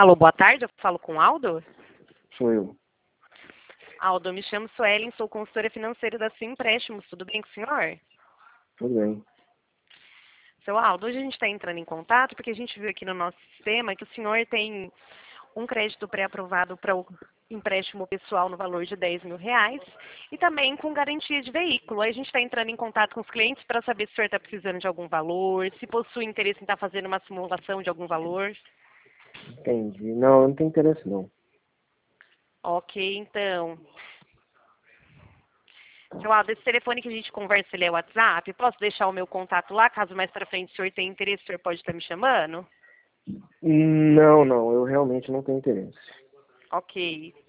Alô, boa tarde, eu falo com o Aldo? Sou eu. Aldo, me chamo Suelen, sou consultora financeira da Sim Empréstimos, tudo bem com o senhor? Tudo bem. Seu Aldo, hoje a gente está entrando em contato porque a gente viu aqui no nosso sistema que o senhor tem um crédito pré-aprovado para o empréstimo pessoal no valor de R$ 10.000 e também com garantia de veículo. Aí a gente está entrando em contato com os clientes para saber se o senhor está precisando de algum valor, se possui interesse em estar fazendo uma simulação de algum valor. Entendi. Não, eu não tenho interesse não. Ok, então. Seu Aldo, esse telefone que a gente conversa, ele é WhatsApp? Posso deixar o meu contato lá, caso mais para frente o senhor tenha interesse, o senhor pode estar me chamando? Não, eu realmente não tenho interesse. Ok.